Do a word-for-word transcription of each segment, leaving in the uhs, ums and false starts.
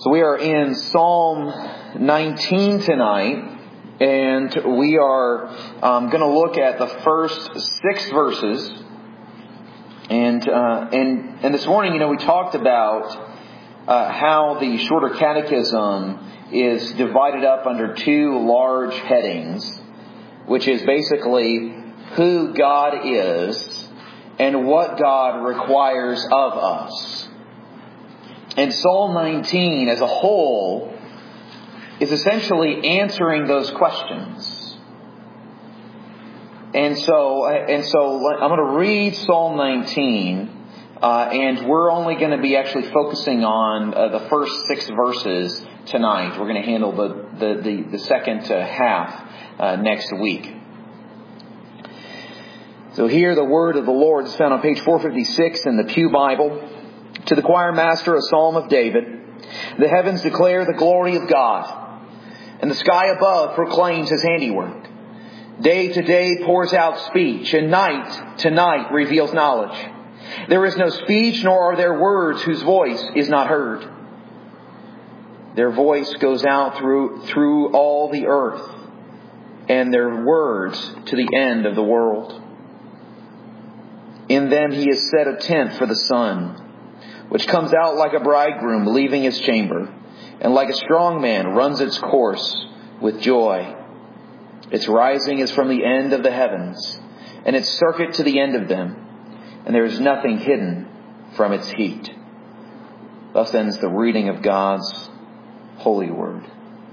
So we are in Psalm nineteen tonight, and we are um, going to look at the first six verses. And uh, and and this morning, you know, we talked about uh, how the Shorter Catechism is divided up under two large headings, which is basically who God is and what God requires of us. And Psalm nineteen as a whole is essentially answering those questions. And so, and so I'm going to read Psalm nineteen, uh, and we're only going to be actually focusing on uh, the first six verses tonight. We're going to handle the the the, the second uh, half uh, next week. So here, the word of the Lord is found on page four fifty-six in the Pew Bible. To the choir master, a psalm of David. The heavens declare the glory of God, and the sky above proclaims His handiwork. Day to day pours out speech, and night to night reveals knowledge. There is no speech, nor are there words whose voice is not heard. Their voice goes out through through all the earth, and their words to the end of the world. In them He has set a tent for the sun, which comes out like a bridegroom leaving his chamber, and like a strong man runs its course with joy. Its rising is from the end of the heavens, and its circuit to the end of them, and there is nothing hidden from its heat. Thus ends the reading of God's holy word.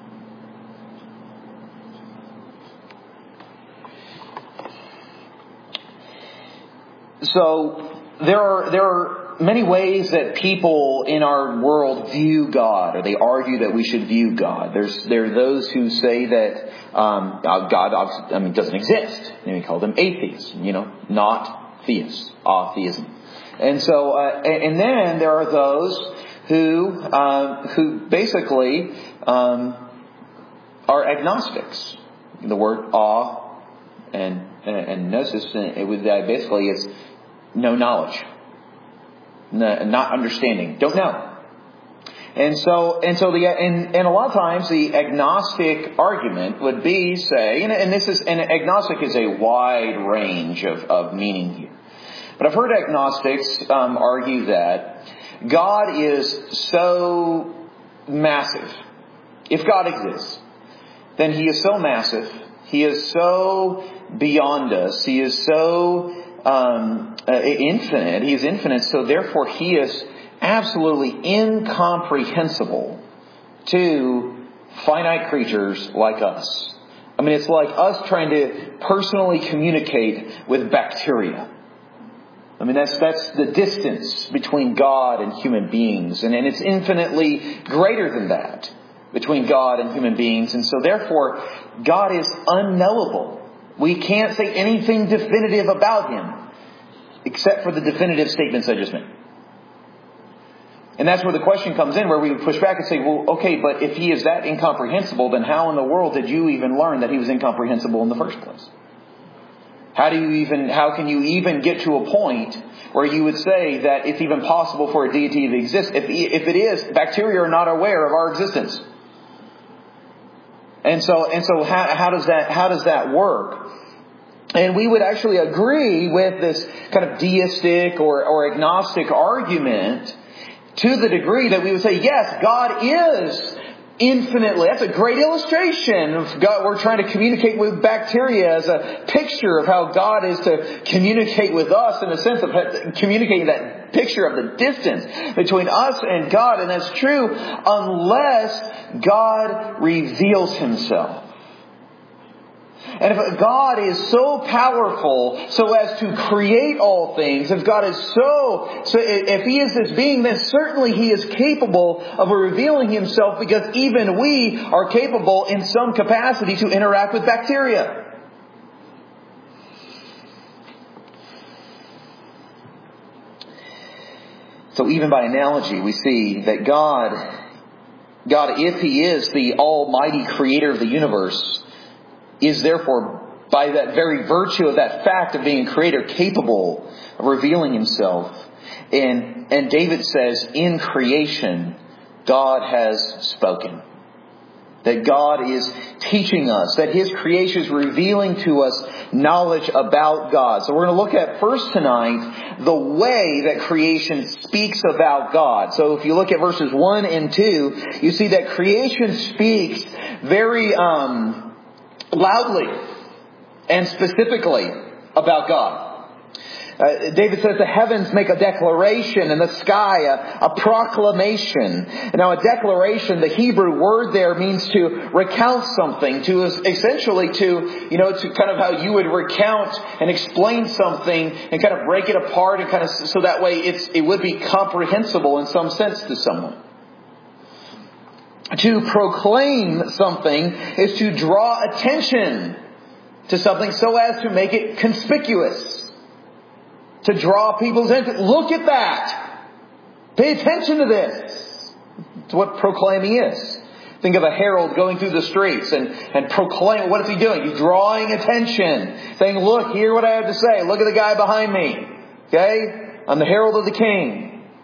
So there are there are many ways that people in our world view God, or they argue that we should view God. There's there are those who say that um, God, I mean, doesn't exist. And we call them atheists, you know, not theists, atheism. And so, uh, and then there are those who uh, who basically um, are agnostics. The word "awe" and and gnosis, it would basically is no knowledge. Not understanding, don't know, and so and so the and, and a lot of times the agnostic argument would be say, and, and this is and agnostic is a wide range of, of meaning here, but I've heard agnostics um, argue that God is so massive. If God exists, then He is so massive. He is so beyond us. He is so Um, uh, infinite. He is infinite, so therefore He is absolutely incomprehensible to finite creatures like us. I mean, it's like us trying to personally communicate with bacteria. I mean, that's that's the distance between God and human beings, and, and it's infinitely greater than that between God and human beings, and so therefore God is unknowable. We can't say anything definitive about Him, except for the definitive statements I just made. And that's where the question comes in, where we would push back and say, well, okay, but if He is that incomprehensible, then how in the world did you even learn that He was incomprehensible in the first place? How do you even, how can you even get to a point where you would say that it's even possible for a deity to exist? If, if it is, bacteria are not aware of our existence. And so, and so how, how does that, how does that work? And we would actually agree with this kind of deistic or, or agnostic argument to the degree that we would say, yes, God is infinitely. That's a great illustration of God. We're trying to communicate with bacteria as a picture of how God is to communicate with us, in a sense of communicating that picture of the distance between us and God. And that's true unless God reveals Himself. And if God is so powerful so as to create all things, if God is so, so if He is this being, then certainly He is capable of revealing Himself, because even we are capable in some capacity to interact with bacteria. So even by analogy, we see that God, God, if He is the almighty creator of the universe, is therefore, by that very virtue of that fact of being a creator, capable of revealing Himself. And, and David says, in creation, God has spoken. That God is teaching us, that His creation is revealing to us knowledge about God. So we're going to look at first tonight the way that creation speaks about God. So if you look at verses one and two, you see that creation speaks very um, loudly and specifically about God. Uh, David says the heavens make a declaration and the sky a, a proclamation. Now a declaration, the Hebrew word there means to recount something, to essentially to, you know, to kind of how you would recount and explain something and kind of break it apart and kind of so that way it's, it would be comprehensible in some sense to someone. To proclaim something is to draw attention to something so as to make it conspicuous. To draw people's attention. Look at that. Pay attention to this. It's what proclaiming is. Think of a herald going through the streets and, and proclaim. What is he doing? He's drawing attention. Saying, look, hear what I have to say. Look at the guy behind me. Okay? I'm the herald of the king.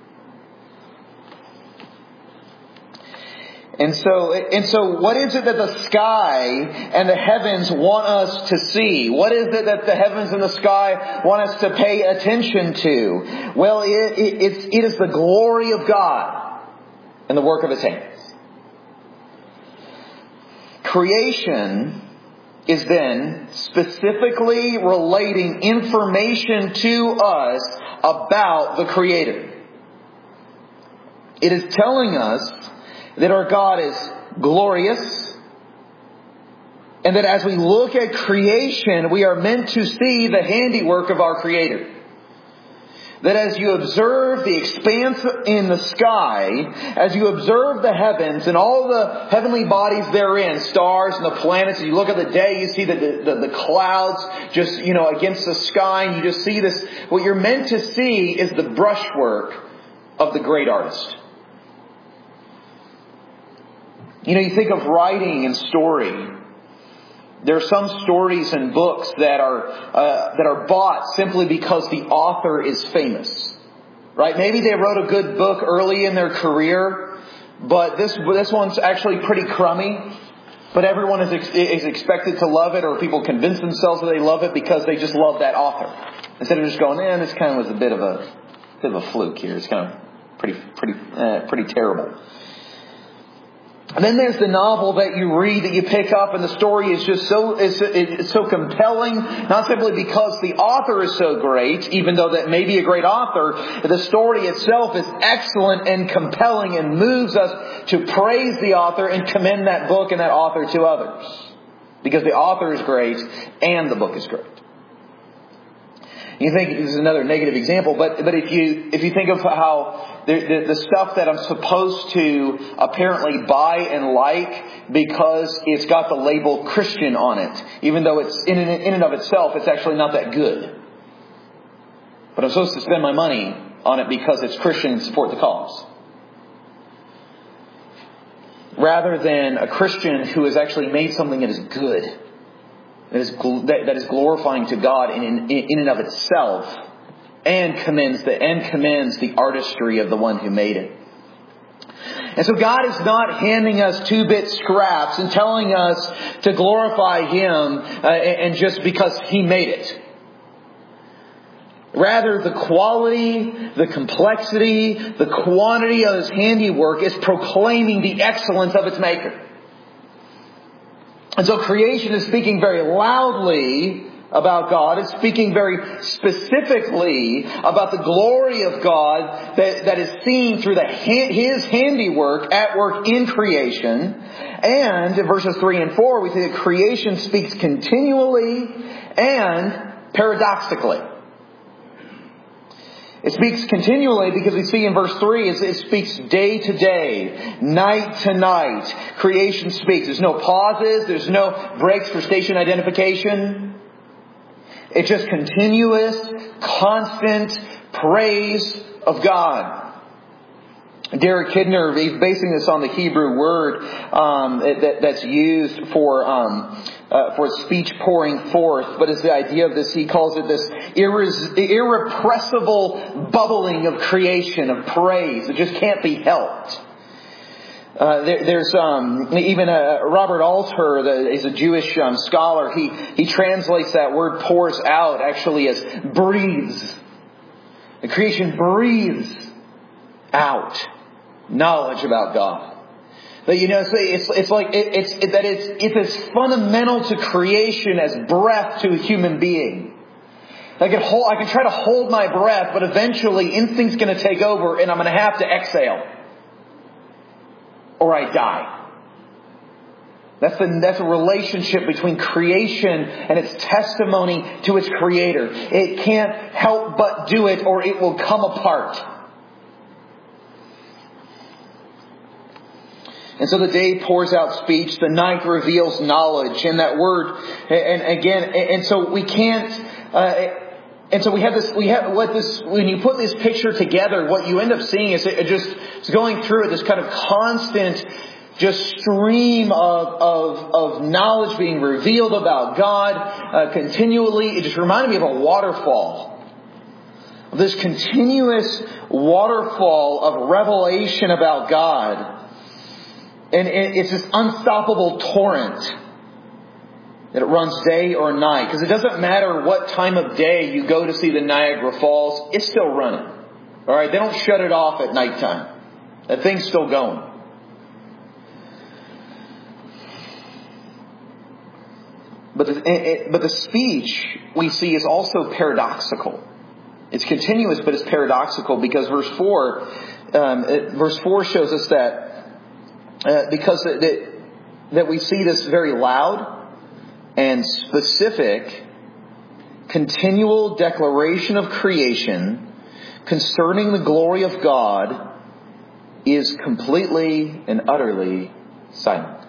And so, and so what is it that the sky and the heavens want us to see? What is it that the heavens and the sky want us to pay attention to? Well, it, it, it's, it is the glory of God and the work of His hands. Creation is then specifically relating information to us about the Creator. It is telling us that our God is glorious, and that as we look at creation, we are meant to see the handiwork of our Creator. That as you observe the expanse in the sky, as you observe the heavens and all the heavenly bodies therein, stars and the planets, as you look at the day, you see the, the, the clouds just, you know, against the sky, and you just see this. What you're meant to see is the brushwork of the great artist. You know, you think of writing and story. There are some stories and books that are uh, that are bought simply because the author is famous, right? Maybe they wrote a good book early in their career, but this this one's actually pretty crummy. But everyone is ex- is expected to love it, or people convince themselves that they love it because they just love that author, instead of just going, "Eh, this kind of was a bit of a bit of a fluke here. It's kind of pretty pretty uh, pretty terrible." And then there's the novel that you read, that you pick up, and the story is just so is it's so compelling, not simply because the author is so great, even though that may be a great author, the story itself is excellent and compelling and moves us to praise the author and commend that book and that author to others. Because the author is great and the book is great. You think this is another negative example, but but if you if you think of how the, the, the stuff that I'm supposed to apparently buy and like because it's got the label Christian on it, even though it's in and, in and of itself it's actually not that good. But I'm supposed to spend my money on it because it's Christian and support the cause. Rather than a Christian who has actually made something that is good. That is, that is glorifying to God in, in, in and of itself, and commends the and commends the artistry of the one who made it. And so God is not handing us two-bit scraps and telling us to glorify Him uh, and just because He made it. Rather, the quality, the complexity, the quantity of His handiwork is proclaiming the excellence of its Maker. And so creation is speaking very loudly about God. It's speaking very specifically about the glory of God that, that is seen through the, His handiwork at work in creation. And in verses three and four, we see that creation speaks continually and paradoxically. It speaks continually because we see in verse three, it speaks day to day, night to night. Creation speaks. There's no pauses. There's no breaks for station identification. It's just continuous, constant praise of God. Derek Kidner, he's basing this on the Hebrew word um, that, that's used for um, uh, for speech pouring forth. But it's the idea of this, he calls it this irres- irrepressible bubbling of creation, of praise. It just can't be helped. Uh, there, there's um, even a, Robert Alter, the, he's a Jewish um, scholar. He he translates that word "pours out" actually as breathes. The creation breathes out knowledge about God. But you know, it's it's, it's like it, it's it, that it's it's as fundamental to creation as breath to a human being. I can hold, I can try to hold my breath, but eventually instinct's going to take over, and I'm going to have to exhale. Or I die. That's the, that's a relationship between creation and its testimony to its Creator. It can't help but do it, or it will come apart. And so the day pours out speech, the night reveals knowledge, and that word, and again, and so we can't, uh, and so we have this, we have what this, when you put this picture together, what you end up seeing is it just, it's going through it, this kind of constant, just stream of, of, of knowledge being revealed about God, uh, continually. It just reminded me of a waterfall. This continuous waterfall of revelation about God. And it's this unstoppable torrent. That it runs day or night. Because it doesn't matter what time of day you go to see the Niagara Falls, it's still running. Alright, they don't shut it off at nighttime. That thing's still going. But the, it, but the speech we see is also paradoxical. It's continuous, but it's paradoxical because verse four, um, it, verse four shows us that uh, because it, that that we see this very loud and specific, continual declaration of creation concerning the glory of God is completely and utterly silent.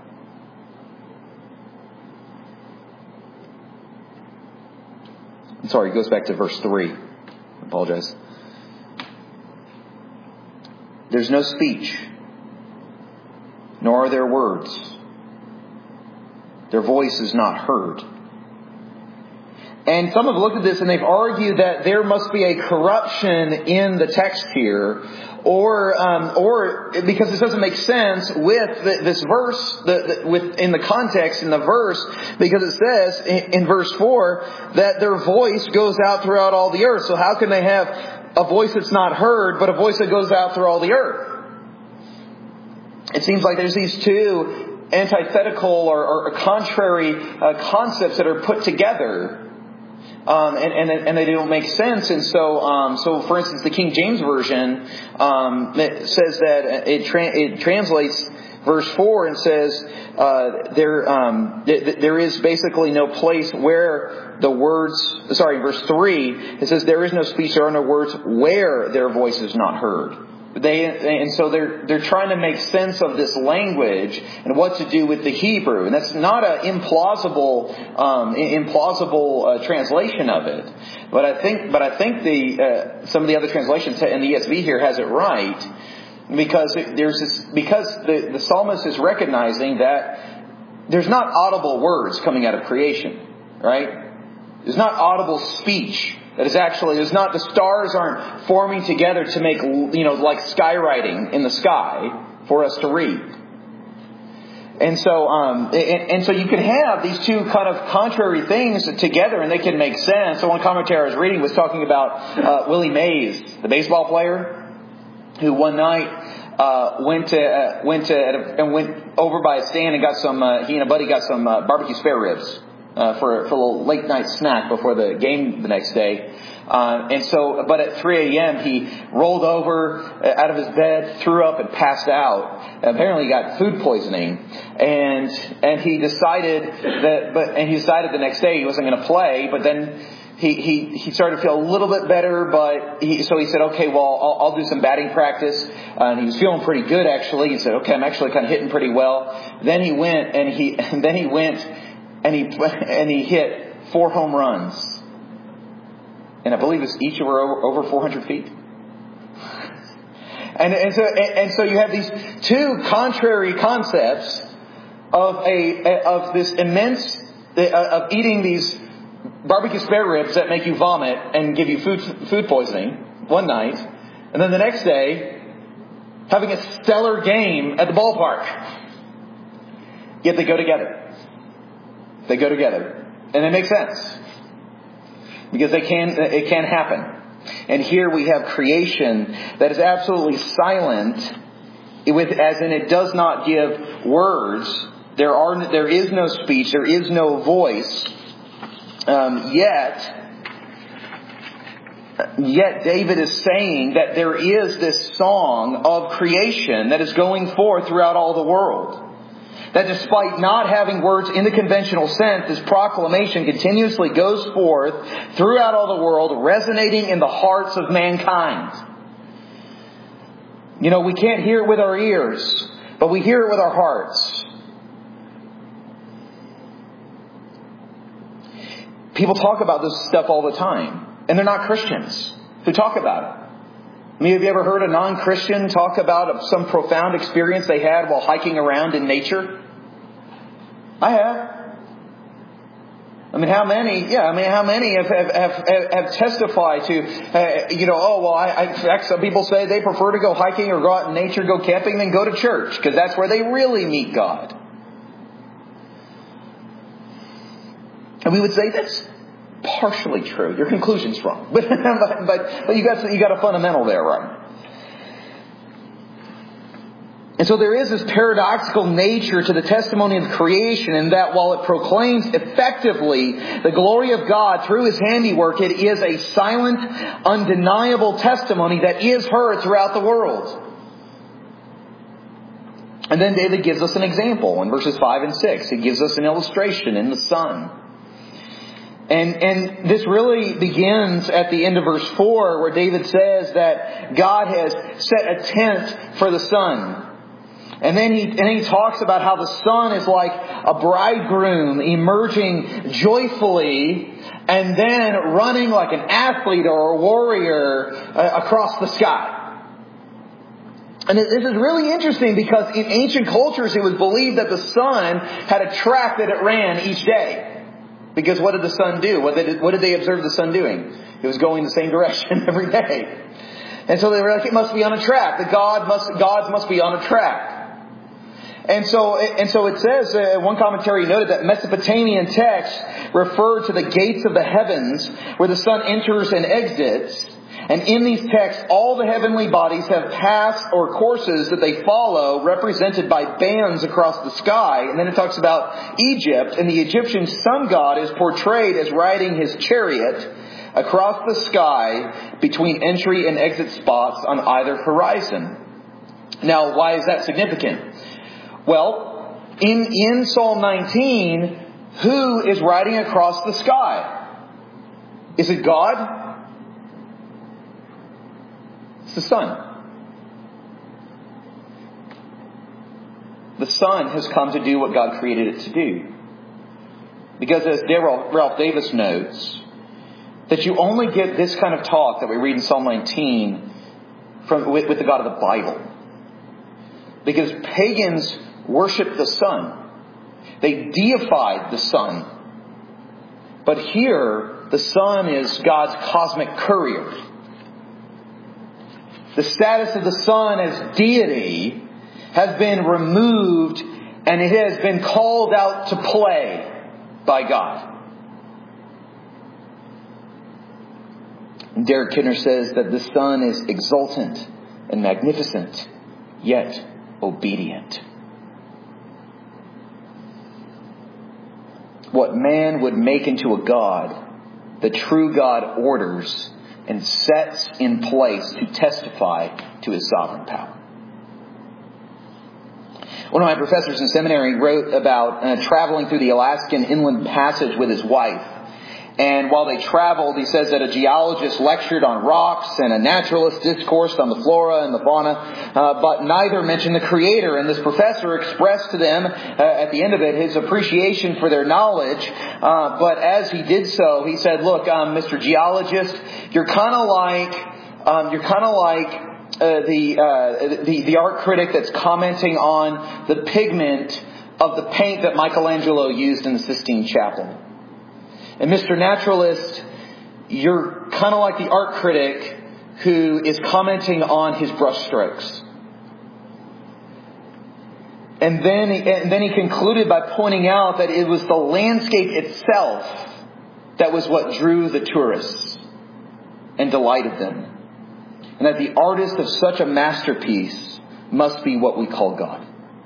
I'm sorry, it goes back to verse three. I apologize. There's no speech, nor are there words. Their voice is not heard. And some have looked at this and they've argued that there must be a corruption in the text here, or um, or because this doesn't make sense with the, this verse, the, the, with in the context in the verse, because it says in, in verse four that their voice goes out throughout all the earth. So how can they have a voice that's not heard, but a voice that goes out through all the earth? It seems like there's these two antithetical or, or contrary uh, concepts that are put together. Um, and, and, and they don't make sense. And so, um, so for instance, the King James Version, um, it says that it, tra- it translates verse four and says, uh, there, um, th- there is basically no place where the words, sorry, verse three, it says there is no speech, there are no words where their voice is not heard. They, and so they're, they're trying to make sense of this language and what to do with the Hebrew. And that's not an implausible, um, implausible uh, translation of it. But I think, but I think the, uh, some of the other translations in the E S V here has it right. Because there's this, because the, the psalmist is recognizing that there's not audible words coming out of creation. Right? There's not audible speech. That is actually, there's not, the stars aren't forming together to make, you know, like skywriting in the sky for us to read. And so, um, and, and so you can have these two kind of contrary things together and they can make sense. So one commentary I was reading was talking about, uh, Willie Mays, the baseball player, who one night, uh, went to, uh, went to, and went over by a stand and got some, uh, he and a buddy got some, uh, barbecue spare ribs. Uh, for, for a little late night snack before the game the next day. Uh, and so, but at three a.m. he rolled over out of his bed, threw up and passed out. Apparently he got food poisoning. And, and he decided that, but, and he decided the next day he wasn't going to play, but then he, he, he started to feel a little bit better, but he, so he said, okay, well, I'll, I'll do some batting practice. Uh, and he was feeling pretty good actually. He said, okay, I'm actually kind of hitting pretty well. Then he went and he, and then he went And he and he hit four home runs, and I believe it's each were over, over four hundred feet. And and so and so you have these two contrary concepts of a of this immense of eating these barbecue spare ribs that make you vomit and give you food food poisoning one night, and then the next day having a stellar game at the ballpark. Yet they go together. They go together. And it makes sense. Because they can, it can happen. And here we have creation that is absolutely silent, with, as in it does not give words. There are, there is no speech. There is no voice. Um, yet, Yet David is saying that there is this song of creation that is going forth throughout all the world. That despite not having words in the conventional sense, this proclamation continuously goes forth throughout all the world, resonating in the hearts of mankind. You know, we can't hear it with our ears, but we hear it with our hearts. People talk about this stuff all the time. And they're not Christians who talk about it. I mean, have you ever heard a non-Christian talk about some profound experience they had while hiking around in nature? I have. I mean, how many, yeah, I mean, how many have, have, have, have testified to, uh, you know, oh, well, I, I, in fact, some people say they prefer to go hiking or go out in nature, go camping than go to church, because that's where they really meet God. And we would say that's partially true. Your conclusion's wrong. But, but, but you got, you got a fundamental there, right? And so there is this paradoxical nature to the testimony of creation, in that while it proclaims effectively the glory of God through His handiwork, it is a silent, undeniable testimony that is heard throughout the world. And then David gives us an example in verses five and six. He gives us an illustration in the sun. And, and this really begins at the end of verse four, where David says that God has set a tent for the sun. And then he, and then he talks about how the sun is like a bridegroom emerging joyfully and then running like an athlete or a warrior uh, across the sky. And this is really interesting because in ancient cultures it was believed that the sun had a track that it ran each day. Because what did the sun do? What did, what did they observe the sun doing? It was going the same direction every day. And so they were like, it must be on a track. The God must, gods must be on a track. And so, and so it says, uh, one commentary noted that Mesopotamian texts refer to the gates of the heavens where the sun enters and exits. And in these texts, all the heavenly bodies have paths or courses that they follow, represented by bands across the sky. And then it talks about Egypt, and the Egyptian sun god is portrayed as riding his chariot across the sky between entry and exit spots on either horizon. Now, why is that significant? Well, in, in Psalm nineteen, who is riding across the sky? Is it God? It's the sun. The sun has come to do what God created it to do. Because as Ralph Davis notes, that you only get this kind of talk that we read in Psalm nineteen from, with, with the God of the Bible. Because pagans worshiped the sun. They deified the sun. But here, the sun is God's cosmic courier. The status of the sun as deity has been removed, and it has been called out to play by God. And Derek Kidner says that the sun is exultant and magnificent, yet obedient. What man would make into a god, the true God orders and sets in place to testify to His sovereign power. One of my professors in seminary wrote about uh, traveling through the Alaskan Inland Passage with his wife. And while they traveled, he says that a geologist lectured on rocks and a naturalist discoursed on the flora and the fauna, uh, but neither mentioned the Creator. And this professor expressed to them, uh, at the end of it, his appreciation for their knowledge. Uh, but as he did so, he said, look, um, Mister Geologist, you're kind of like, um, you're kind of like uh, the, uh, the, the art critic that's commenting on the pigment of the paint that Michelangelo used in the Sistine Chapel. And Mister Naturalist, you're kind of like the art critic who is commenting on his brushstrokes. And then, and then he concluded by pointing out that it was the landscape itself that was what drew the tourists and delighted them. And that the artist of such a masterpiece must be what we call God.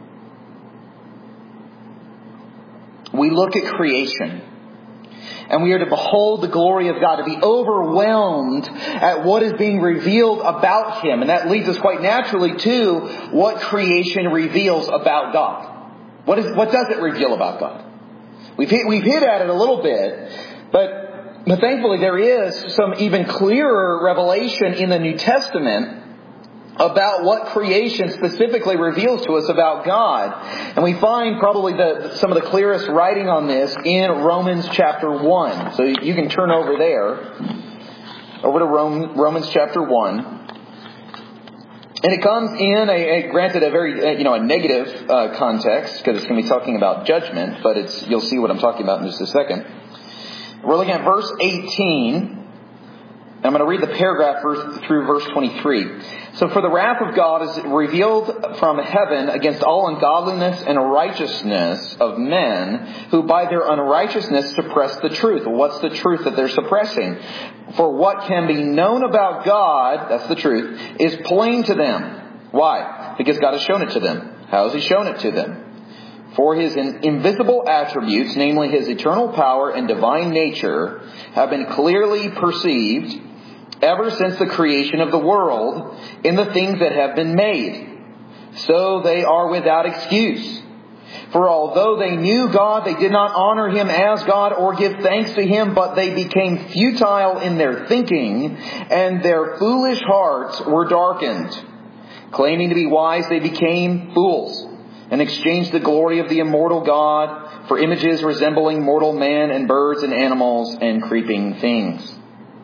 We look at creation, and we are to behold the glory of God, to be overwhelmed at what is being revealed about Him. And that leads us quite naturally to what creation reveals about God. What is, what does it reveal about God? We've hit, we've hit at it a little bit, but, but thankfully there is some even clearer revelation in the New Testament about what creation specifically reveals to us about God. And we find probably the, some of the clearest writing on this in Romans chapter one. So you can turn over there, over to Rome, Romans chapter one. And it comes in a, a granted a very, you know, a negative uh, context, because it's going to be talking about judgment, but it's, you'll see what I'm talking about in just a second. We're looking at verse eighteen. I'm going to read the paragraph through verse twenty-three. So for the wrath of God is revealed from heaven against all ungodliness and unrighteousness of men who by their unrighteousness suppress the truth. Well, what's the truth that they're suppressing? For what can be known about God, that's the truth, is plain to them. Why? Because God has shown it to them. How has He shown it to them? For His invisible attributes, namely His eternal power and divine nature, have been clearly perceived ever since the creation of the world in the things that have been made. So they are without excuse. For although they knew God, they did not honor Him as God or give thanks to Him, but they became futile in their thinking, and their foolish hearts were darkened. Claiming to be wise, they became fools, and exchanged the glory of the immortal God for images resembling mortal man and birds and animals and creeping things.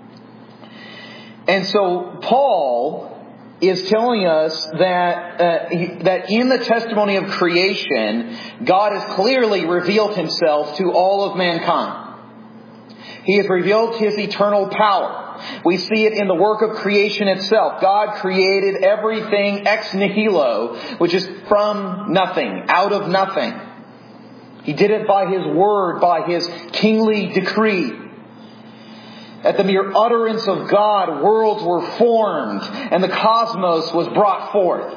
And so Paul is telling us that uh, he, that in the testimony of creation, God has clearly revealed Himself to all of mankind. He has revealed His eternal power. We see it in the work of creation itself. God created everything ex nihilo, which is from nothing, out of nothing. He did it by His word, by His kingly decree. At the mere utterance of God, worlds were formed and the cosmos was brought forth.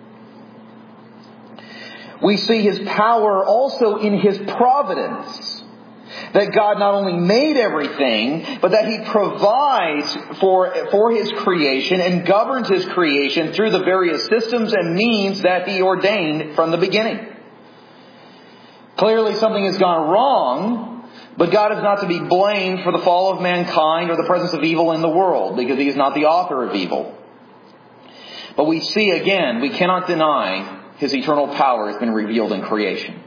We see His power also in His providence. That God not only made everything, but that He provides for, for His creation and governs His creation through the various systems and means that He ordained from the beginning. Clearly something has gone wrong, but God is not to be blamed for the fall of mankind or the presence of evil in the world, because He is not the author of evil. But we see again, we cannot deny His eternal power has been revealed in creation.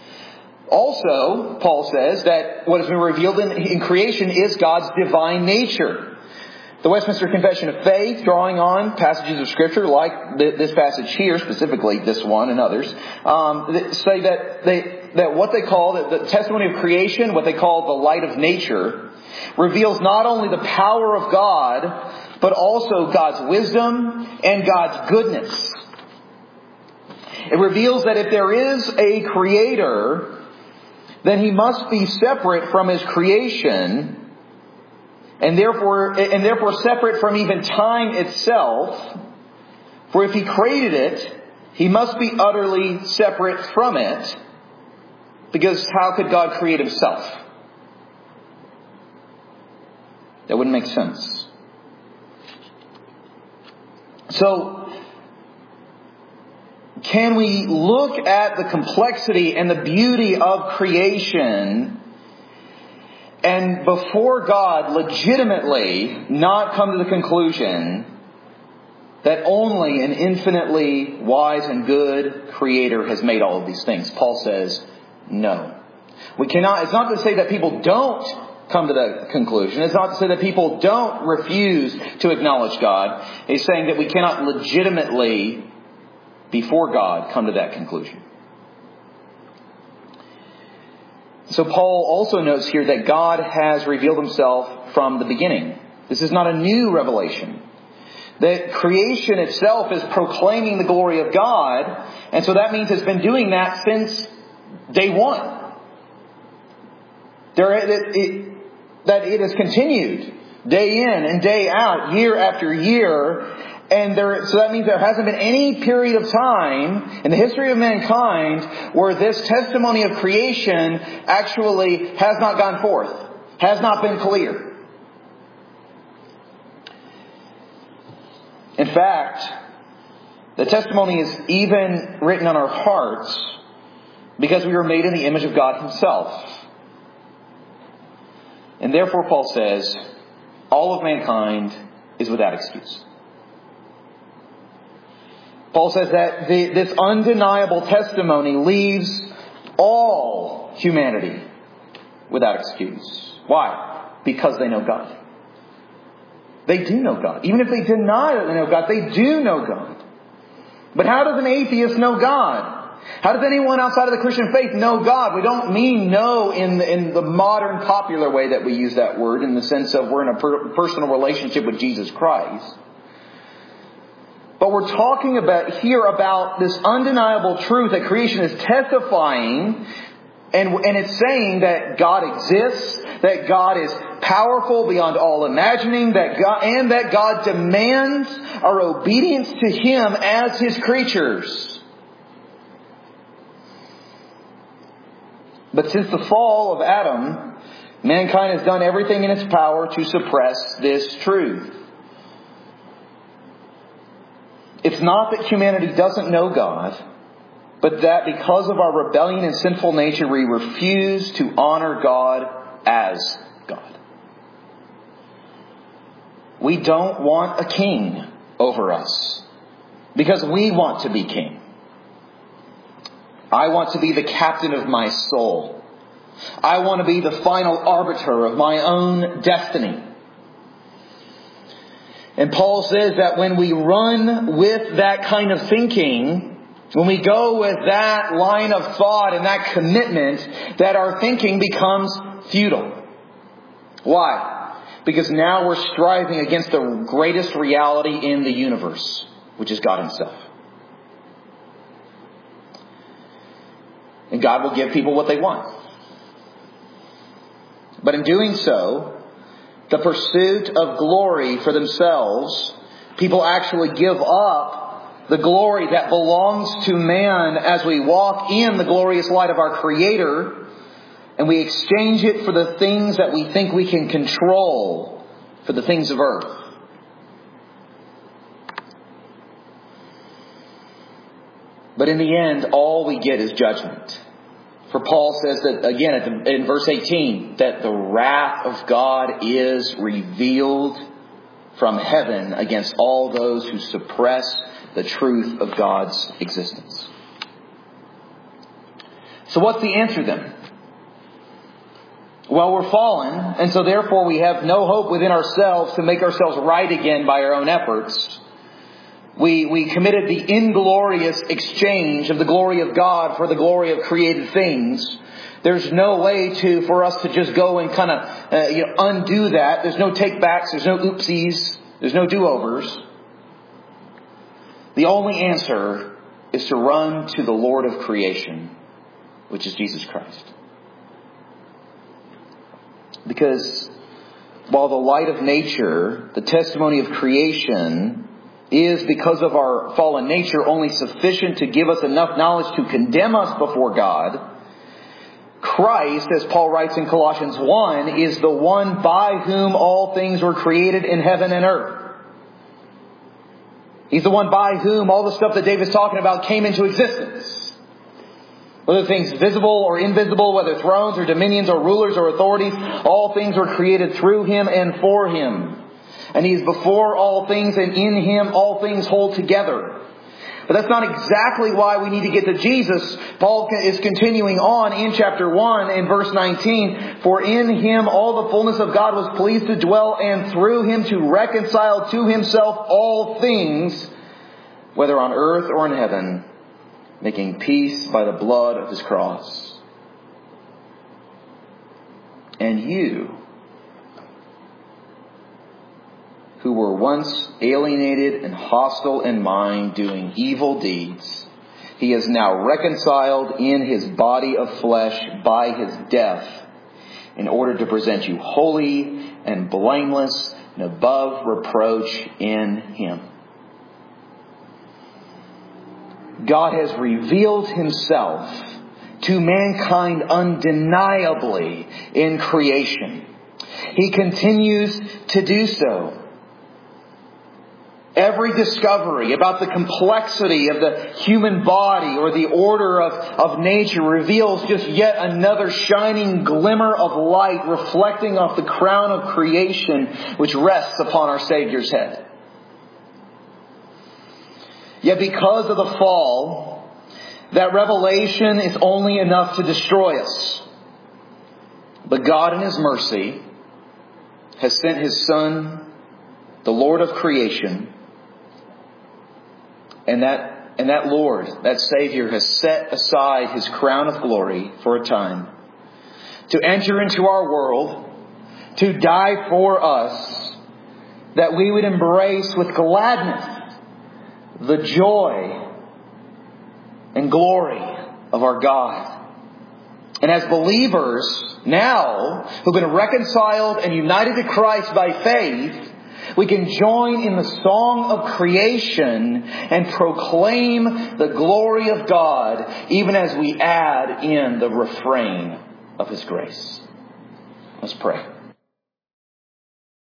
Also, Paul says that what has been revealed in, in creation is God's divine nature. The Westminster Confession of Faith, drawing on passages of Scripture like this passage here, specifically this one and others, um, say that they, that what they call the, the testimony of creation, what they call the light of nature, reveals not only the power of God, but also God's wisdom and God's goodness. It reveals that if there is a Creator, then He must be separate from His creation, and therefore, and therefore separate from even time itself. For if He created it, He must be utterly separate from it, because how could God create Himself? That wouldn't make sense. So, can we look at the complexity and the beauty of creation and before God legitimately not come to the conclusion that only an infinitely wise and good Creator has made all of these things? Paul says, no. We cannot, it's not to say that people don't come to that conclusion. It's not to say that people don't refuse to acknowledge God. It's saying that we cannot legitimately, before God, come to that conclusion. So Paul also notes here that God has revealed Himself from the beginning. This is not a new revelation. That creation itself is proclaiming the glory of God. And so that means it's been doing that since day one. There, it, it, that it has continued day in and day out, year after year. And there, so that means there hasn't been any period of time in the history of mankind where this testimony of creation actually has not gone forth, has not been clear. In fact, the testimony is even written on our hearts because we were made in the image of God Himself. And therefore, Paul says, all of mankind is without excuse. Paul says that the, this undeniable testimony leaves all humanity without excuse. Why? Because they know God. They do know God. Even if they deny that they know God, they do know God. But how does an atheist know God? How does anyone outside of the Christian faith know God? We don't mean know in the, in the modern popular way that we use that word, in the sense of we're in a per- personal relationship with Jesus Christ. But we're talking about here about this undeniable truth that creation is testifying, and, and it's saying that God exists, that God is powerful beyond all imagining, that God, and that God demands our obedience to Him as His creatures. But since the fall of Adam, mankind has done everything in its power to suppress this truth. It's not that humanity doesn't know God, but that because of our rebellion and sinful nature, we refuse to honor God as God. We don't want a king over us because we want to be king. I want to be the captain of my soul. I want to be the final arbiter of my own destiny. And Paul says that when we run with that kind of thinking, when we go with that line of thought and that commitment, that our thinking becomes futile. Why? Because now we're striving against the greatest reality in the universe, which is God Himself. And God will give people what they want. But in doing so, the pursuit of glory for themselves, people actually give up the glory that belongs to man as we walk in the glorious light of our Creator, and we exchange it for the things that we think we can control, for the things of earth. But in the end, all we get is judgment. For Paul says that, again, in verse eighteen, that the wrath of God is revealed from heaven against all those who suppress the truth of God's existence. So what's the answer then? Well, we're fallen, and so therefore we have no hope within ourselves to make ourselves right again by our own efforts. We, we committed the inglorious exchange of the glory of God for the glory of created things. There's no way to, for us to just go and kind of, uh, you know, undo that. There's no take-backs. There's no oopsies. There's no do-overs. The only answer is to run to the Lord of creation, which is Jesus Christ. Because while the light of nature, the testimony of creation, is, because of our fallen nature, only sufficient to give us enough knowledge to condemn us before God, Christ, as Paul writes in Colossians one, is the one by whom all things were created in heaven and earth. He's the one by whom all the stuff that David's talking about came into existence. Whether things visible or invisible, whether thrones or dominions or rulers or authorities, all things were created through Him and for Him. And He is before all things, and in Him all things hold together. But that's not exactly why we need to get to Jesus. Paul is continuing on in chapter one in verse nineteen. For in Him all the fullness of God was pleased to dwell, and through Him to reconcile to Himself all things, whether on earth or in heaven, making peace by the blood of His cross. And you, who were once alienated and hostile in mind, doing evil deeds, He is now reconciled in His body of flesh by His death, in order to present you holy and blameless and above reproach in Him. God has revealed Himself to mankind undeniably in creation. He continues to do so. Every discovery about the complexity of the human body or the order of, of nature reveals just yet another shining glimmer of light reflecting off the crown of creation which rests upon our Savior's head. Yet because of the fall, that revelation is only enough to destroy us. But God in His mercy has sent His Son, the Lord of creation, and that, and that Lord, that Savior, has set aside His crown of glory for a time to enter into our world, to die for us, that we would embrace with gladness the joy and glory of our God. And as believers now, who've been reconciled and united to Christ by faith, we can join in the song of creation and proclaim the glory of God, even as we add in the refrain of His grace. Let's pray.